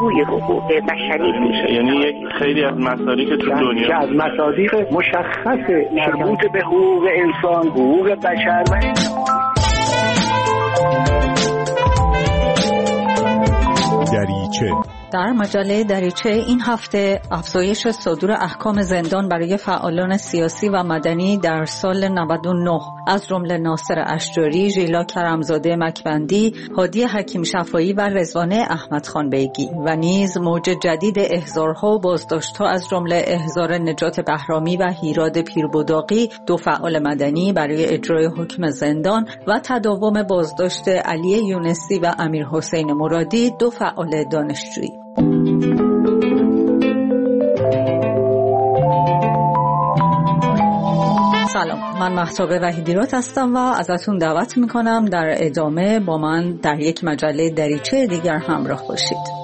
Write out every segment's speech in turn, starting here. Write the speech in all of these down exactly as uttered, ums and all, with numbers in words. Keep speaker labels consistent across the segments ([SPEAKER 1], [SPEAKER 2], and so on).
[SPEAKER 1] بهبوی حقوق بشری میشه.
[SPEAKER 2] یعنی یک خیلی از مصادیق تو دنیا
[SPEAKER 3] که از مصادیق مشخص مربوط به حقوق انسان، حقوق بشر و
[SPEAKER 4] دریچه.
[SPEAKER 5] در مجله دریچه این هفته افزایش صدور احکام زندان برای فعالان سیاسی و مدنی در سال نود و نه از جمله ناصر اشجاری، ژیلا کرمزاده مکبندی، هادی حکیم شفایی و رضوانه احمد خان بیگی و نیز موج جدید احضارها و بازداشت‌ها از جمله احضار نجات بهرامی و هیراد پیربداقی، دو فعال مدنی برای اجرای حکم زندان و تداوم بازداشت علی یونسی و امیر حسین مرادی، دو فعال دانشجویی. سلام، من مهتاب وحیدیرات هستم و ازتون دعوت میکنم در ادامه با من در یک مجله دریچه دیگر همراه باشید.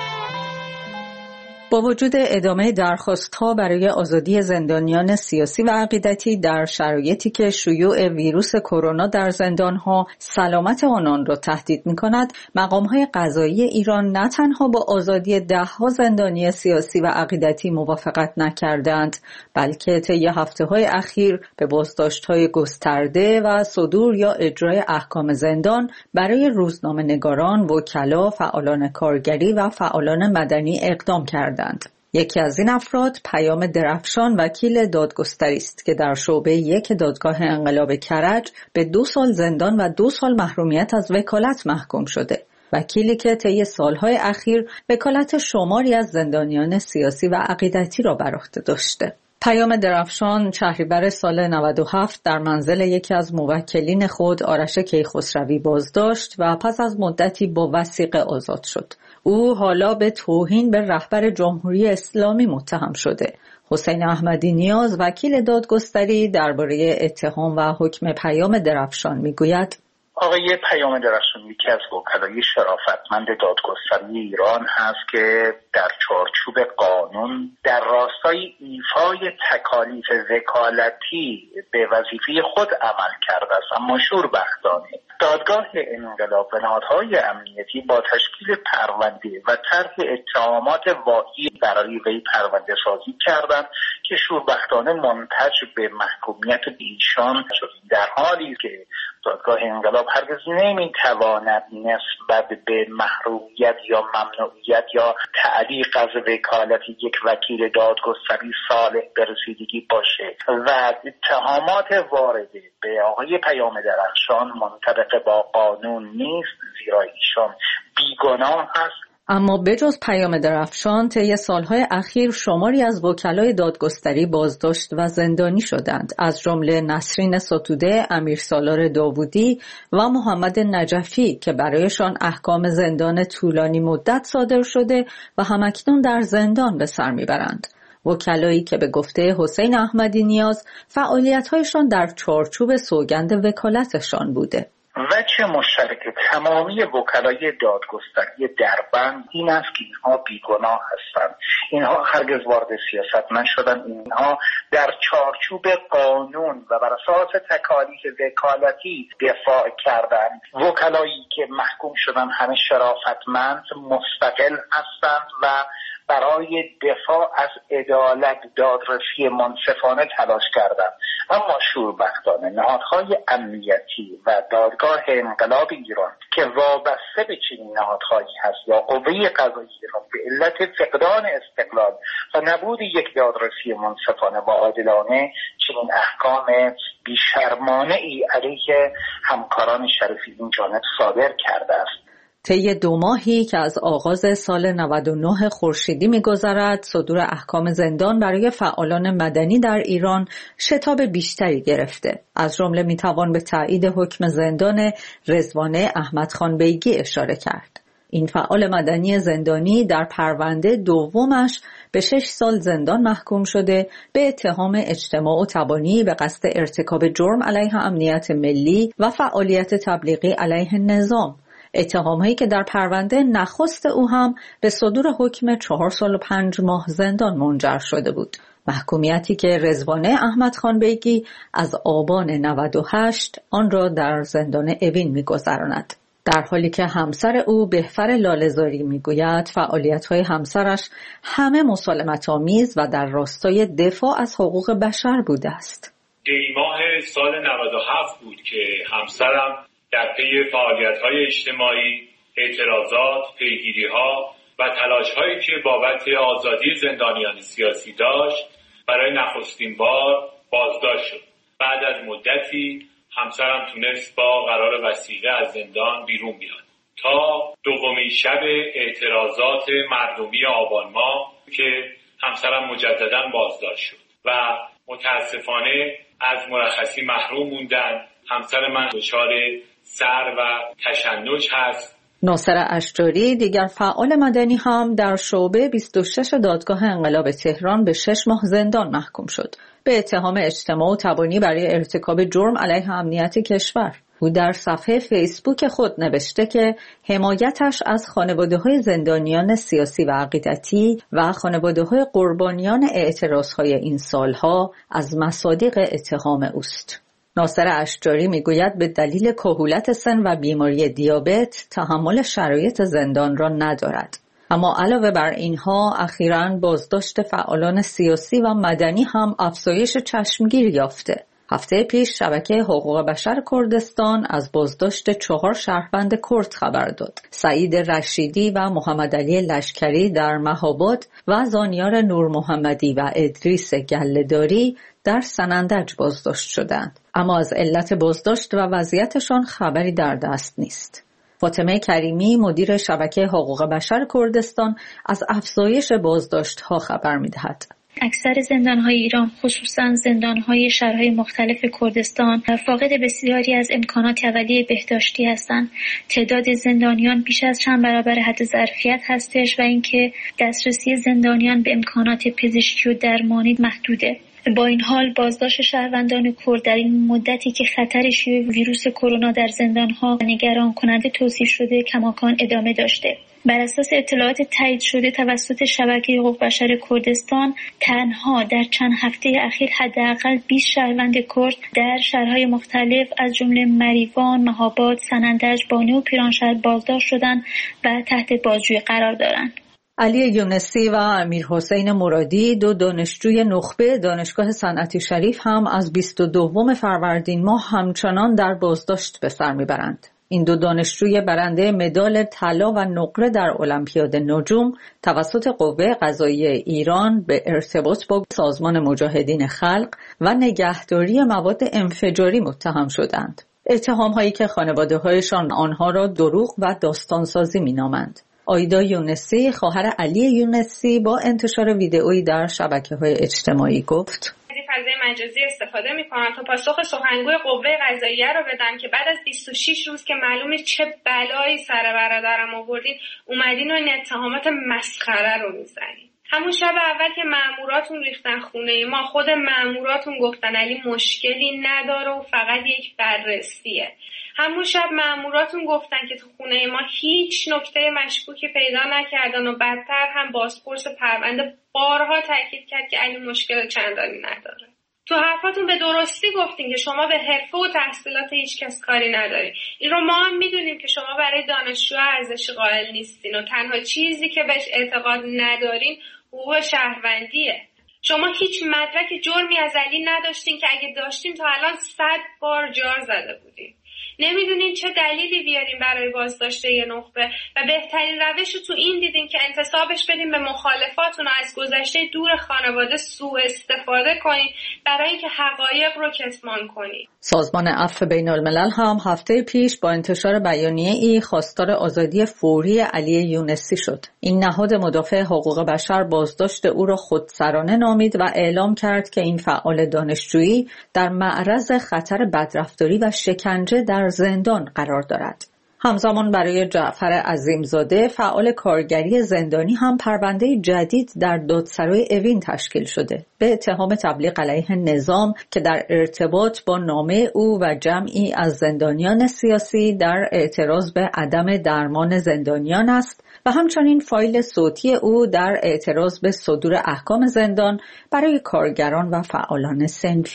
[SPEAKER 5] با وجود ادامه درخواست‌ها برای آزادی زندانیان سیاسی و عقیدتی در شرایطی که شیوع ویروس کرونا در زندان‌ها سلامت آنان را تهدید می‌کند، مقام‌های قضایی ایران نه تنها با آزادی ده‌ها زندانی سیاسی و عقیدتی موافقت نکردند، بلکه طی هفته‌های اخیر به بازداشت‌های گسترده و صدور یا اجرای احکام زندان برای روزنامه‌نگاران، وکلا، فعالان کارگری و فعالان مدنی اقدام کردند. یکی از این افراد پیام درفشان وکیل دادگستری است که در شعبه یک دادگاه انقلاب کرج به دو سال زندان و دو سال محرومیت از وکالت محکوم شده. وکیلی که طی سالهای اخیر وکالت شماری از زندانیان سیاسی و عقیدتی را بر عهده داشته. پیام درفشان شهریور سال نود و هفت در منزل یکی از موکلین خود آرش کیخسروی بازداشت و پس از مدتی با وثیقه آزاد شد. او حالا به توهین به رهبر جمهوری اسلامی متهم شده. حسین احمدی نیاز وکیل دادگستری درباره اتهام و حکم پیام درفشان میگوید:
[SPEAKER 6] آقای پیام درفشان یکی از وکلای شرافتمند دادگستری ایران هست که در چارچوب قانون در راستای ایفای تکالیف وکالتی به وظیفه خود عمل کرده است، اما شوربختانه دادگاه انقلاب و نهادهای امنیتی با تشکیل پرونده و طرح اتهامات واهی برای وی پرونده سازی کردند که شوربختانه منتج به محکومیت ایشان شد، در حالی که دادگاه انقلاب هرگز نمیتواند نسبت به محرومیت یا ممنوعیت یا تعلیق از وکالت یک وکیل دادگستری صالح به رسیدگی باشه و اتهامات وارده به آقای پیام درخشان منطبق با قانون نیست، زیرا ایشان بیگناه هست.
[SPEAKER 5] اما بجز پیام درفشان طی سالهای اخیر شماری از وکلای دادگستری بازداشت و زندانی شدند، از جمله نسرین ستوده، امیر سالار داوودی و محمد نجفی که برایشان احکام زندان طولانی مدت صادر شده و همکنون در زندان به سر میبرند. وکلایی که به گفته حسین احمدی نیاز فعالیت‌هایشان در چارچوب سوگند وکالتشان بوده.
[SPEAKER 6] وجه مشترک تمامی وکلای دادگستری دربند این است که اینها بیگناه هستند. اینها هرگز وارد سیاست نشدند. اینها در چارچوب قانون و بر اساس تکالیف وکالتی دفاع کردند. وکلایی که محکوم شدند همه شرافتمند، مستقل هستند و برای دفاع از عدالت دادرسی منصفانه تلاش کردند. اما شوربختانه نهادهای امنیتی و دادگاه انقلاب ایران که وابسته به چنین نهادهایی هست یا قوه قضاییه ایران به علت فقدان استقلال و نبود یک دادرسی منصفانه و عادلانه چنین احکام بیشرمانه ای علیه همکاران شریفی این جانب صادر کرده است.
[SPEAKER 5] طی دو ماهی که از آغاز سال نود و نه خورشیدی می‌گذرد، صدور احکام زندان برای فعالان مدنی در ایران شتاب بیشتری گرفته. از جمله می‌توان به تایید حکم زندان رضوانه احمد خان بیگی اشاره کرد. این فعال مدنی زندانی در پرونده دومش به شش سال زندان محکوم شده به اتهام اجتماع و تبانی به قصد ارتکاب جرم علیه امنیت ملی و فعالیت تبلیغی علیه نظام. اتهام‌هایی که در پرونده نخست او هم به صدور حکم چهار سال و پنج ماه زندان منجر شده بود. محکومیتی که رضوانه احمد خان بیگی از آبان نود و هشت آن را در زندان اوین می‌گذراند. در حالی که همسر او بهفر لاله‌زاری میگوید فعالیت‌های همسرش همه مسالمت‌آمیز و در راستای دفاع از حقوق بشر بوده است.
[SPEAKER 7] دی‌ماه سال نود و هفت بود که همسرم در پی فعالیت‌های اجتماعی، اعتراضات، پیگیری‌ها و تلاش‌هایی که بابت آزادی زندانیان سیاسی داشت برای نخستین بار بازداشت شد. بعد از مدتی همسرم تونست با قرار وثیقه از زندان بیرون بیاد تا دومین شب اعتراضات مردمی آبان ماه که همسرم مجددا بازداشت شد و متاسفانه از مرخصی محروم موندن. همسر من دچار سر و تشنج هست.
[SPEAKER 5] ناصر اشجاری دیگر فعال مدنی هم در شعبه بیست و شش دادگاه انقلاب تهران به شش ماه زندان محکوم شد به اتهام اجتماع و تبانی برای ارتکاب جرم علیه امنیت کشور. او در صفحه فیسبوک خود نوشته که حمایتش از خانواده‌های زندانیان سیاسی و عقیدتی و خانواده‌های قربانیان اعتراضهای این سالها از مصادیق اتهام اوست. ناصر اشجاری میگوید به دلیل کهولت سن و بیماری دیابت تحمل شرایط زندان را ندارد. اما علاوه بر اینها اخیراً بازداشت فعالان سیاسی و مدنی هم افزایش چشمگیر یافته. هفته پیش شبکه حقوق بشر کردستان از بازداشت چهار شهروند کرد خبر داد. سعید رشیدی و محمد علی لشکری در مهاباد و زانیار نور محمدی و ادریس گله‌داری در سنندج بازداشت شدند. اما از علت بازداشت و وضعیتشان خبری در دست نیست. فاطمه کریمی مدیر شبکه حقوق بشر کردستان از افزایش بازداشت‌ها خبر می‌دهد.
[SPEAKER 8] اکثر زندان‌های ایران خصوصاً زندان‌های شهرهای مختلف کردستان فاقد بسیاری از امکانات اولیه بهداشتی هستند. تعداد زندانیان بیش از چند برابر حد ظرفیت هستش و اینکه دسترسی زندانیان به امکانات پزشکی و درمانی محدوده. با این حال بازداشت شهروندان کرد در این مدتی که خطر شیوع ویروس کرونا در زندان‌ها نگران کننده توصیف شده کماکان ادامه داشته. بر اساس اطلاعات تایید شده توسط شبکه حقوق بشر کردستان تنها در چند هفته اخیر حداقل بیست شهروند کرد در شهرهای مختلف از جمله مریوان، مهاباد، سنندج، بانی و پیرانشهر بازداشت شدند و تحت بازجویی قرار دارند.
[SPEAKER 5] علی یونسی و امیر حسین مرادی دو دانشجوی نخبه دانشگاه صنعتی شریف هم از بیست و دوم فروردین ماه همچنان در بازداشت به سر میبرند. این دو دانشجوی برنده مدال طلا و نقره در المپیاد نجوم توسط قوه قضاییه ایران به ارتباط با سازمان مجاهدین خلق و نگهداری مواد انفجاری متهم شدند. اتهام‌هایی که خانواده‌هایشان آنها را دروغ و داستانسازی می‌نامند. آیدا یونسی خواهر علی یونسی با انتشار ویدئویی در شبکه‌های اجتماعی گفت:
[SPEAKER 9] فضای مجازی استفاده می‌کنم تا پاسخ سخنگوی قوه قضاییه رو بدم که بعد از بیست و شش روز که معلومه چه بلایی سر برادرم آوردین اومدین و این اتهامات مسخره رو میزنین. همون شب اول که ماموراتون ریختن خونه ما خود ماموراتون گفتن علی مشکلی نداره و فقط یک بررسیه. همون شب ماموراتون گفتن که تو خونه ما هیچ نکته مشکوکی پیدا نکردن و بدتر هم بازپرس پرونده بارها تاکید کرد که علی مشکل چندانی نداره. تو حرفاتون به درستی گفتین که شما به حرفه و تحصیلات هیچ کس کاری ندارین. این رو ما هم میدونیم که شما برای دانشجو ارزش قائل نیستین و تنها چیزی که بهش اعتقاد ندارین حقوق شهروندیه. شما هیچ مدرک جرمی از علی نداشتین که اگه داشتین تا الان صد بار جار زده بودین. نمیدونین چه دلیلی بیارین برای بازداشت یه نخبه و بهترین روش رو تو این دیدین که انتصابش بدین به مخالفاتون و از گذشته دور خانواده سوء استفاده کنین برای اینکه حقایق رو کتمان کنین.
[SPEAKER 5] سازمان عفو بین الملل هم هفته پیش با انتشار بیانیه ای خواستار آزادی فوری علی یونسی شد. این نهاد مدافع حقوق بشر بازداشت او را خودسرانه نامید و اعلام کرد که این فعال دانشجویی در معرض خطر بدرفتاری و شکنجه در زندان قرار دارد. همزمان برای جعفر عظیمزاده فعال کارگری زندانی هم پرونده جدید در دادسرای اوین تشکیل شده به اتهام تبلیغ علیه نظام که در ارتباط با نامه او و جمعی از زندانیان سیاسی در اعتراض به عدم درمان زندانیان است و همچنین فایل صوتی او در اعتراض به صدور احکام زندان برای کارگران و فعالان صنفی.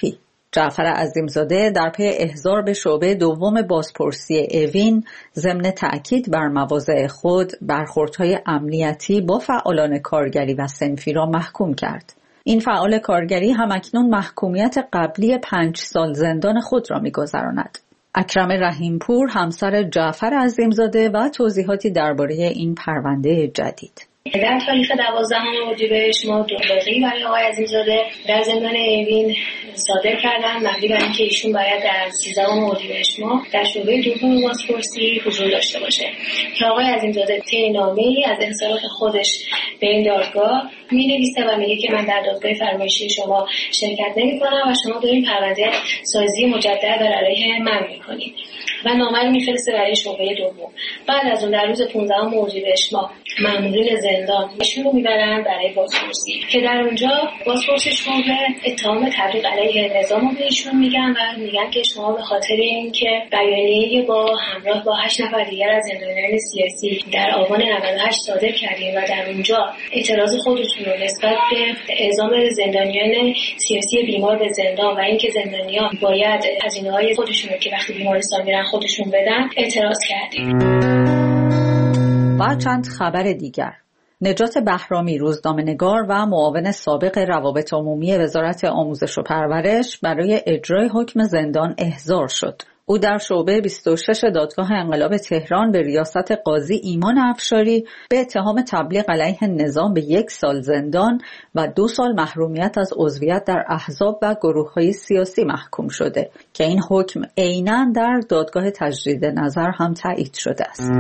[SPEAKER 5] جعفر عظیمزاده در پی احضار به شعبه دوم بازپرسی اوین ضمن تأکید بر مواضع خود برخوردهای امنیتی با فعالان کارگری و صنفی را محکوم کرد. این فعال کارگری همکنون محکومیت قبلی پنج سال زندان خود را می‌گذراند. اکرم رحیمپور همسر جعفر عظیمزاده و توضیحاتی درباره این پرونده جدید.
[SPEAKER 10] در تاریخ دوازدهم اردیبهشت ما دو واقعی برای آقای عظیمزاده در زندان اوین صادر کردن مبنی بر اینکه ایشون باید در سیزدهم اردیبهشت ما در شعبه دوم بازپرسی حضور داشته باشه که آقای عظیمزاده طی نامه‌ای از انصراف خودش به این دادگاه می‌نویسه و میگه که من در دادگاه فرمایشی شما شرکت نمی‌کنم و شما دارین پرونده سازی مجدد بر علیه من می‌کنید و نامه رو می‌فرسته برای شعبه دوم. بعد از اون در روز پانزدهم اردیبهشت ما مأمورین زندان ایشون رو میبرن برای بازپرسی که در اونجا بازپرس شعبه اتهام تبلیغ علیه نظام رو به ایشون میگن و میگن که شما به خاطر اینکه بیانیه با همراه با هشت نفر دیگر از زندانیان سیاسی در آبان نود و هشت صادر کردین و در اونجا اعتراض خودتون رو نسبت به اعزام زندانیان سیاسی بیمار به زندان و اینکه زندانیان باید هزینه‌های خودشون رو که وقتی بیمارستان میرن خودشون بدن اعتراض کردین.
[SPEAKER 5] و چند خبر دیگر. نجات بهرامی روزنامه‌نگار و معاون سابق روابط عمومی وزارت آموزش و پرورش برای اجرای حکم زندان احضار شد. او در شعبه بیست و شش دادگاه انقلاب تهران به ریاست قاضی ایمان افشاری به اتهام تبلیغ علیه نظام به یک سال زندان و دو سال محرومیت از عضویت در احزاب و گروه‌های سیاسی محکوم شده که این حکم عیناً در دادگاه تجدید نظر هم تایید شده است.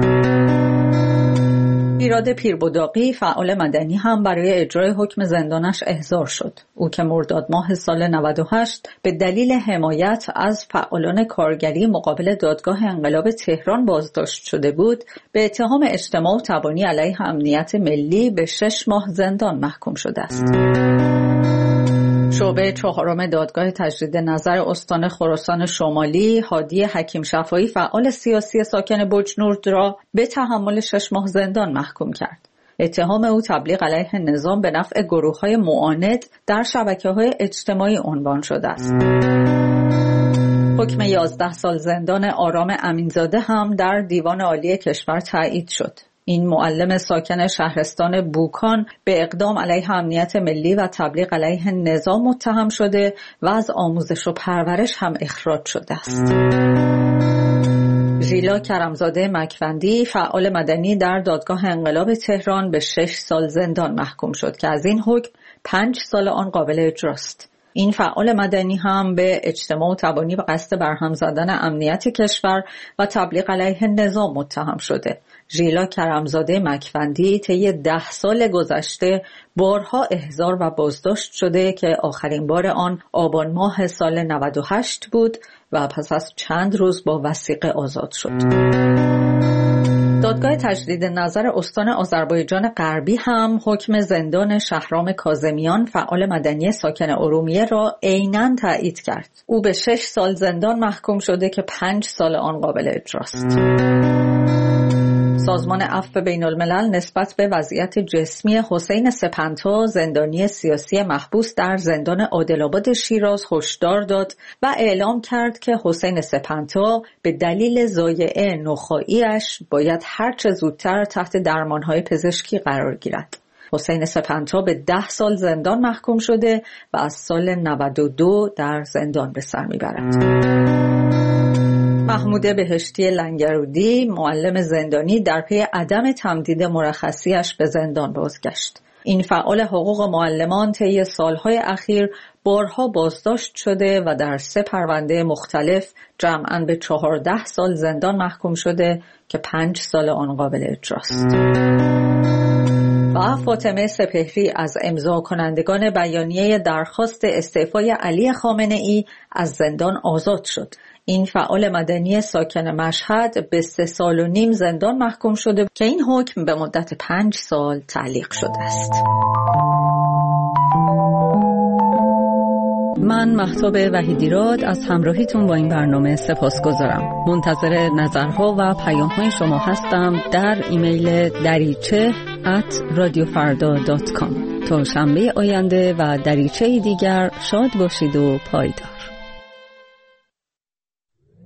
[SPEAKER 5] ایراد پیربداقی فعال مدنی هم برای اجرای حکم زندانش احضار شد. او که مرداد ماه سال نود و هشت به دلیل حمایت از فعالان کارگری مقابل دادگاه انقلاب تهران بازداشت شده بود، به اتهام اجتماع و تبانی علیه امنیت ملی به شش ماه زندان محکوم شده است. شعبه چهارم دادگاه تجدید نظر استان خراسان شمالی هادی حکیم شفایی فعال سیاسی ساکن بجنورد را به تحمل شش ماه زندان محکوم کرد. اتهام او تبلیغ علیه نظام به نفع گروه‌های معاند در شبکه‌های اجتماعی عنوان شده است. حکم یازده سال زندان آرام امینزاده هم در دیوان عالی کشور تایید شد. این معلم ساکن شهرستان بوکان به اقدام علیه امنیت ملی و تبلیغ علیه نظام متهم شده و از آموزش و پرورش هم اخراج شده است. ژیلا کرمزاده مکوندی فعال مدنی در دادگاه انقلاب تهران به شش سال زندان محکوم شد که از این حکم پنج سال آن قابل اجراست. این فعال مدنی هم به اجتماع و تبانی و قصد برهم زدن امنیت کشور و تبلیغ علیه نظام متهم شده. ژیلا کرمزاده مکوندی طی ده سال گذشته بارها احضار و بازداشت شده که آخرین بار آن آبان ماه سال نود و هشت بود و پس از چند روز با وثیقه آزاد شد. دادگاه تجدید نظر استان آذربایجان غربی هم حکم زندان شهرام کاظمیان فعال مدنی ساکن ارومیه را عیناً تایید کرد. او به شش سال زندان محکوم شده که پنج سال آن قابل اجراست. سازمان عفو بین الملل نسبت به وضعیت جسمی حسین سپنتا زندانی سیاسی محبوس در زندان عادل‌آباد شیراز هشدار داد و اعلام کرد که حسین سپنتا به دلیل ضایعه نخاعی‌اش باید هر چه زودتر تحت درمانهای پزشکی قرار گیرد. حسین سپنتا به ده سال زندان محکوم شده و از سال نود و دو در زندان به سر میبرد. محمود بهشتی لنگرودی معلم زندانی در پی عدم تمدید مرخصیش به زندان بازگشت. این فعال حقوق معلمان طی سالهای اخیر بارها بازداشت شده و در سه پرونده مختلف جمعاً به چهارده سال زندان محکوم شده که پنج سال آن قابل اجراست. و فاطمه سپهری از امضا کنندگان بیانیه درخواست استعفای علی خامنه‌ای از زندان آزاد شد. این فعال مدنی ساکن مشهد به سه سال و نیم زندان محکوم شده که این حکم به مدت پنج سال تعلیق شده است. من مهتاب وحیدیراد از همراهیتون با این برنامه سپاسگزارم. منتظر نظرها و پیام‌های شما هستم در ایمیل دریچه ات رادیو فردا دات کام. تا شنبه آینده و دریچه دیگر شاد باشید و پایدار.